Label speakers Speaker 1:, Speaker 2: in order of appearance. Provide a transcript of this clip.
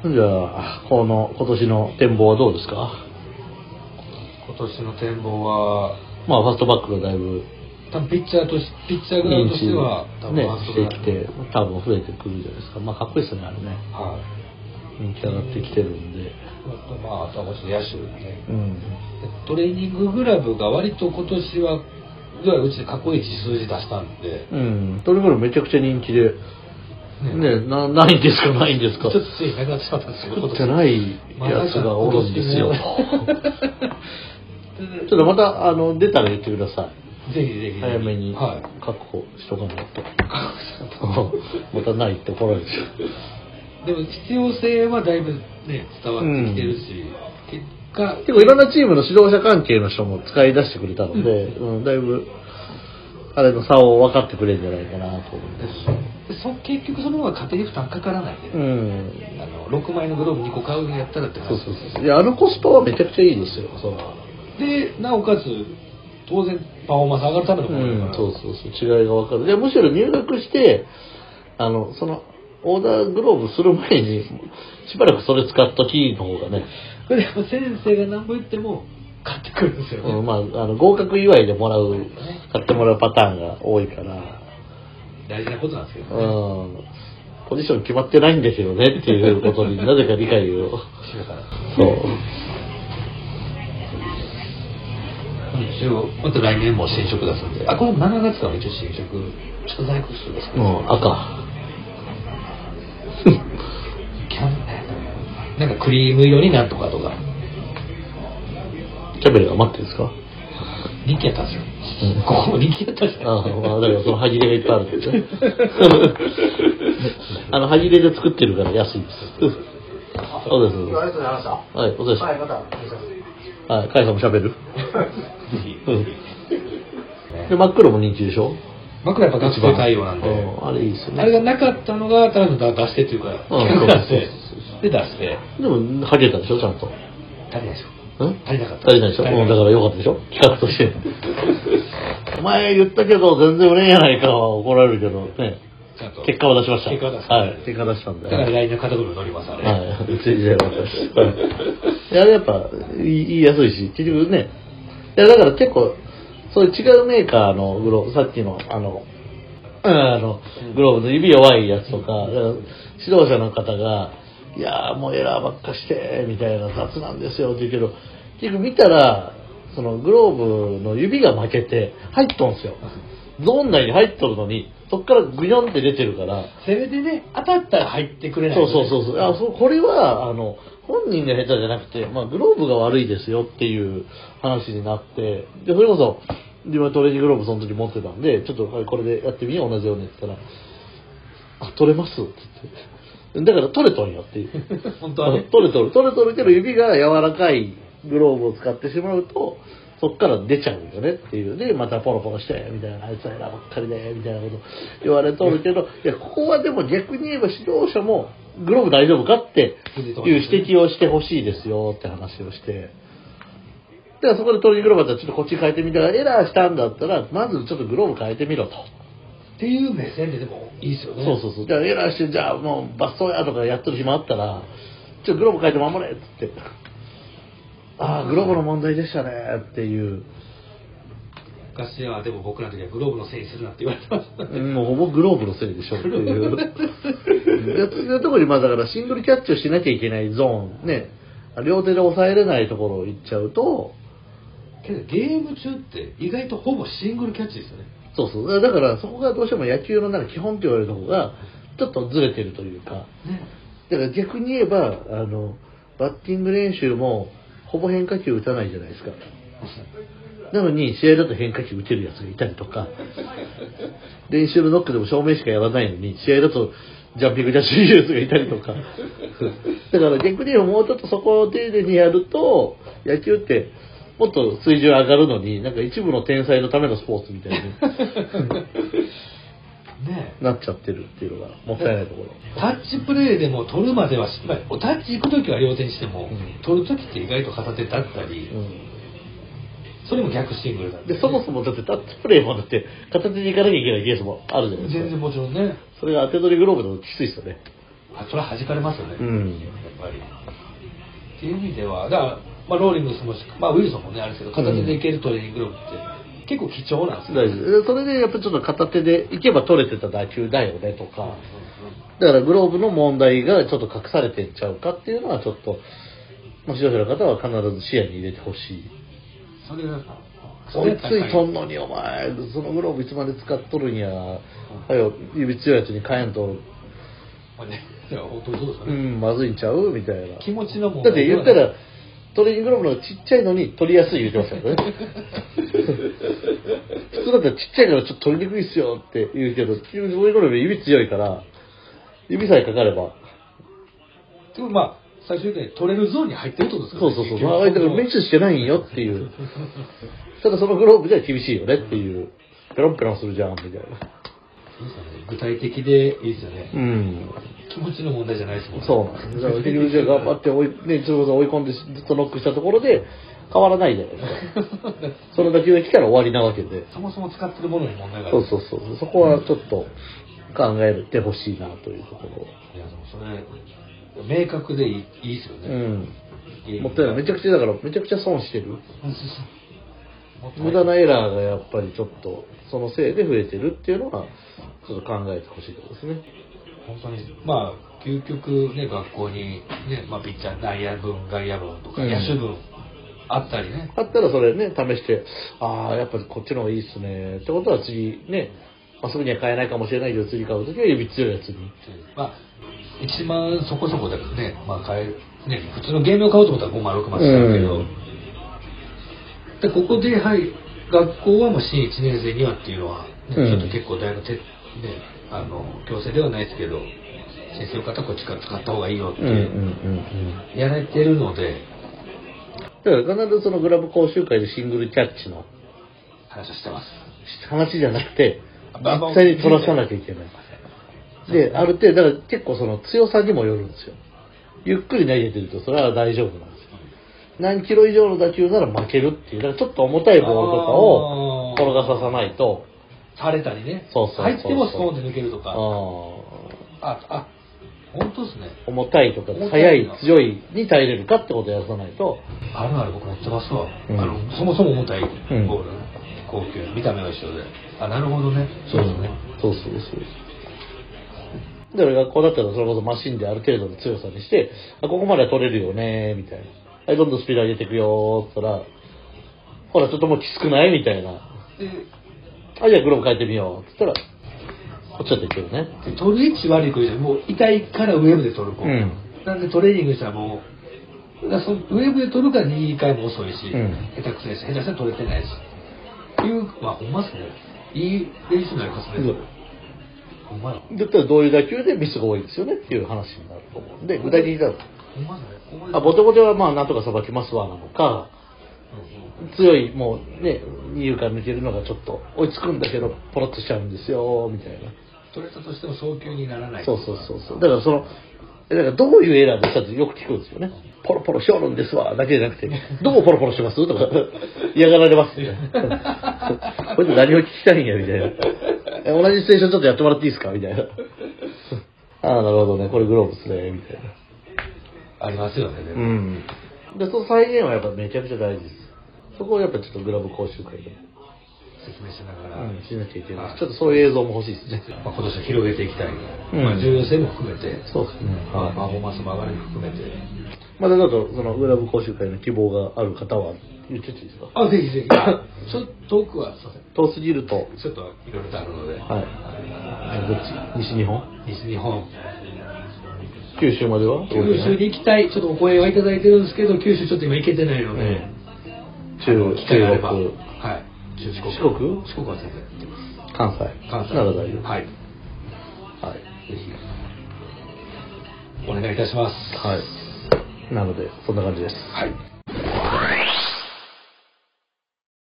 Speaker 1: じゃあ今年の展望はどうですか？
Speaker 2: 今年の展望は
Speaker 1: まあファストバックがだいぶ
Speaker 2: 多分ピッチャーグラウンドとしては多分
Speaker 1: ね
Speaker 2: ファースト
Speaker 1: してきて多分増えてくるじゃないですか。まあかっこいいですよねあれね。
Speaker 2: はい。
Speaker 1: 人気上がってきてるんで。
Speaker 2: まああとはもちろん野手ね。
Speaker 1: うん。
Speaker 2: トレーニンググラブが割と今年はうちでかっこいい数字出したんで。
Speaker 1: うん。トレーニンググラブめちゃくちゃ人気で。ね、ないんですかないんですか。
Speaker 2: ちょっとついなくなってしまったんですけど。
Speaker 1: 作ってないやつがおるんですよ。ちょっとまた出たら言ってください。
Speaker 2: ぜひぜひ
Speaker 1: 早めに確保しとかないと。またないって怒られるでしょ。
Speaker 2: でも必要性はだいぶね伝わってきてるし、
Speaker 1: 結構いろんなチームの指導者関係の人も使い出してくれたので、だいぶあれの差を分かってくれるんじゃないかなと思うんです。
Speaker 2: 結局その方が家庭に負担かからないで、6枚のグローブ2個買うんやったらって話。
Speaker 1: いやコスパはめちゃくちゃいいですよ。
Speaker 2: でなおかつ当然パフォーマンス上がるためのものだから、
Speaker 1: 違いが分かる。でむしろ入学してそのオーダーグローブする前にしばらくそれ使っときの方がね。
Speaker 2: これ先生が何ぼ言っても買ってくるんですよね。
Speaker 1: まあ合格祝いでもらう買ってもらうパターンが多いから
Speaker 2: 大事なことなんですけどね。
Speaker 1: ポジション決まってないんですよねっていうことになぜか理解を
Speaker 2: 一応また来年も新色出すんで、これ7月から一応新色ちょっと在庫数ですけど、
Speaker 1: 赤
Speaker 2: なんかクリーム色になんとかとか
Speaker 1: キャベルが待ってるんですか？
Speaker 2: 人気やったんですよ。ここ人気やったんですよ。
Speaker 1: だからその歯切れがいっぱいあるんですね。歯切れで作ってるから安いです。そうです。
Speaker 2: ありがとうございました。
Speaker 1: はい、お疲れ様です。
Speaker 2: また。
Speaker 1: はい、カイさんも喋る。で真っ黒も人気でしょ？
Speaker 2: 真っ黒やっぱ学生対応なんで、
Speaker 1: あれいいですよね。
Speaker 2: あれがなかったのがただの出してっていうか、で出して。
Speaker 1: でもハゲたでしょちゃんと。
Speaker 2: 足りないでしょ。足りなかった。
Speaker 1: 足りないでしょ。だからよかったでしょ企画として。お前言ったけど全然売れんやないかは怒られるけどね。結果を出しました。結果出したんで。
Speaker 2: だから来年肩車乗りますあれ。
Speaker 1: はい。ついてよかったです。あれやっぱ言いやすいし結局ね。いやだから結構そういう違うメーカーのグローブ、さっきのグローブの指弱いやつとか、指導者の方がいやもうエラーばっかしてみたいな雑なんですよって言うけど、結局見たらそのグローブの指が負けて入っとんすよ。ゾーン内に入っとるのにそっからグヨンって出てるから、
Speaker 2: せめてね当たったら入ってくれない、ね、
Speaker 1: そうこれは本人が下手じゃなくて、グローブが悪いですよっていう話になって、でそれこそ自分はトレーニンググローブその時持ってたんで、ちょっとこれでやってみよう同じようにって言ったら、取れますって言って、だから取れとんよっていう
Speaker 2: 本当はね、
Speaker 1: 取れとるけど指が柔らかいグローブを使ってしまうとそっから出ちゃうよねっていうで、またポロポロしてみたいな、あいつはエラーばっかりでみたいなこと言われとるけど、いやここはでも逆に言えば指導者もグローブ大丈夫かっていう指摘をしてほしいですよって話をして、だからそこでトレーニンググローブだったらちょっとこっち変えてみたら、エラーしたんだったらまずちょっとグローブ変えてみろと
Speaker 2: っていう目線ででもいいですよね。
Speaker 1: そうじゃあエラーして、じゃあもうバストやとかやっとる暇あったらちょっとグローブ変えて守れっつって、グローブの問題でしたねっていう。
Speaker 2: 昔はでも僕らの時はグローブのせいにするなって言われてましたね。
Speaker 1: もうほぼグローブのせいでしょっていう特にだからシングルキャッチをしなきゃいけないゾーンね、両手で抑えれないところを行っちゃうと、
Speaker 2: けどゲーム中って意外とほぼシングルキャッチですよね。
Speaker 1: そうだからそこがどうしても野球の基本って言われるところがちょっとずれてるというか、だから逆に言えばバッティング練習もほぼ変化球打たないじゃないですか。なのに試合だと変化球打てるやつがいたりとか、練習のノックでも正面しかやらないのに試合だとジャンピングジャッシュいうやつがいたりとかだから逆に言えばもうちょっとそこを丁寧にやると野球ってもっと水準上がるのに、一部の天才のためのスポーツみたいになっちゃってるっていうのがもったいないところ。
Speaker 2: タッチプレーでも取るまでは失敗、タッチ行くときは両手にしても、取るときって意外と片手だったり、それも逆シングルなん
Speaker 1: で、そもそもだってタッチプレーもだって片手に行かなきゃいけないケースもあるじゃないですか。
Speaker 2: 全然もちろんね。
Speaker 1: それが当て取りグローブだときついですよね。
Speaker 2: それは弾かれますよね、
Speaker 1: うん、
Speaker 2: やっぱり。っていう意味では、だから、まあ、ローリングスも、まあ、ウィルソンもね、あれですけど、片手でいけるトレーニンググローブって結構貴重なんですよ、
Speaker 1: ね。それでやっぱりちょっと片手でいけば取れてた打球だよねとか、だからグローブの問題がちょっと隠されていっちゃうかっていうのはちょっと、もしよしの方は必ず視野に入れてほしい。
Speaker 2: それが
Speaker 1: 追いついとんのにお前そのグローブいつまで使っとるんや、はよ指強いやつに変えんと、
Speaker 2: まあね、いや本当にそうですよね、
Speaker 1: まずいんちゃうみたいな
Speaker 2: 気持ちの問題。
Speaker 1: だって言ったらトレーニンググローブの方がちっちゃいのに取りやすい言ってましたよね普通だったらちっちゃいからちょっと取りにくいっすよって言うけど、トレーニンググローブ指強いから指さえかかれば、
Speaker 2: でもまあ最終的に取れるゾーンに入ってるってことですかね。
Speaker 1: そうまあ、だからメッシュしてないんよっていうただそのグローブじゃ厳しいよねっていう、ペロンペロンするじゃんみたいな。
Speaker 2: そうですね、具体的でいいですよね、気持ちの問題じゃないですもんね。
Speaker 1: そうなんです。だから結局じゃあ頑張って追い込んでずっとノックしたところで変わらないじゃないですかその打球が来たら終わりなわけで、
Speaker 2: そもそも使ってるものに問題がある。
Speaker 1: そうそこはちょっと考えてほしいなというところ。
Speaker 2: いやでもそれ明確でいいですよね、
Speaker 1: もったいない。めちゃくちゃだからめちゃくちゃ損してる無駄なエラーがやっぱりちょっとそのせいで増えてるっていうのはちょっと考えてほしいところですね。
Speaker 2: 本当にまあ究極ね、学校にね、まあ、ピッチャー内野分外野分とか野手分あったりね、
Speaker 1: あったらそれね試して、ああやっぱりこっちの方がいいっすねってことは次ね、まあ、すぐには買えないかもしれないけど次買うときは指強いやつに、
Speaker 2: まあ1万そこそこでね、まあ買えるね、普通のゲームを買おうと思ったら5万6万したけど、でここではい学校はもう新1年生にはっていうのは、ね、ちょっと結構大学ね強制ではないですけど、先生の方はこっちから使った方がいいよってやられてるので、
Speaker 1: だから必ずそのグラブ講習会でシングルキャッチの
Speaker 2: 話をしてます。
Speaker 1: 話じゃなくて実際に取らさなきゃいけない。である程度だから結構その強さにもよるんですよ。ゆっくり投げてるとそれは大丈夫なんですよ。何キロ以上の打球なら負けるっていう、だからちょっと重たいボールとかを転がささないと、
Speaker 2: 垂れたりね、
Speaker 1: そう
Speaker 2: 入ってもストーンで抜けるとか、本当ですね。
Speaker 1: 重たいとか速い強いに耐えれるかってことをやらさないと。
Speaker 2: ある僕持ってますわ、そもそも重たいボール、高級見た目は一緒で、なるほどね、そうですね、
Speaker 1: そうだから学校だったらそれこそマシンである程度の強さにして、ここまでは取れるよねみたいな、はいどんどんスピード上げていくよって言ったら、ほらちょっともうきつくないみたいな、じゃあグローブ変えてみようって言ったらこっちだっていけるね。
Speaker 2: 取る位置悪い子じゃもう痛いからウェブで取る子、なんでトレーニングしたらもうウェブで取るから2回も遅いし、下手くそやし下手したら取れてないしいうほんまっすね、いい練習になりますね。
Speaker 1: だったらどういう打球でミスが多いですよねっていう話になると思うんで、具体的にボテボテはまあなんとかさばきますわなのか、強いもうね二遊間抜けるのがちょっと追いつくんだけどポロッとしちゃうんですよみたいな、
Speaker 2: 取れたとしても送球にならない。
Speaker 1: そうだからどういうエラーでしたってよく聞くんですよね。ポロポロしょるんですわだけじゃなくて、どこポロポロしますとか嫌がられますねこれで何を聞きたいんやみたいな同じステーションちょっとやってもらっていいですかみたいななるほどね、これグローブですねみたいな
Speaker 2: ありますよね。
Speaker 1: でその再現はやっぱめちゃくちゃ大事です。そこをやっぱちょっとグラブ講習会で
Speaker 2: 説明しながら、
Speaker 1: しなきゃいけない。ちょっとそういう映像も欲しいですね。
Speaker 2: 今年は広げていきたい。重要性も含めて、
Speaker 1: そうですね。
Speaker 2: パフォーマンスも上がる含めて。
Speaker 1: まだだとそのグラブ講習会の希望がある方は言ってていいですか？
Speaker 2: ぜひぜひ。ちょっと遠くは
Speaker 1: 遠すぎると
Speaker 2: ちょっといろいろとあるので。
Speaker 1: どっち？西日本？
Speaker 2: 西日本。
Speaker 1: 九州までは？
Speaker 2: 九州に行きたい。ちょっとお声はいただいてるんですけど、九州ちょっと今行けてないので。
Speaker 1: 中国。
Speaker 2: はい。
Speaker 1: 四国
Speaker 2: は全然
Speaker 1: 関西なら大丈夫。
Speaker 2: はい、ぜひお願いいたします。
Speaker 1: なのでそんな感じです。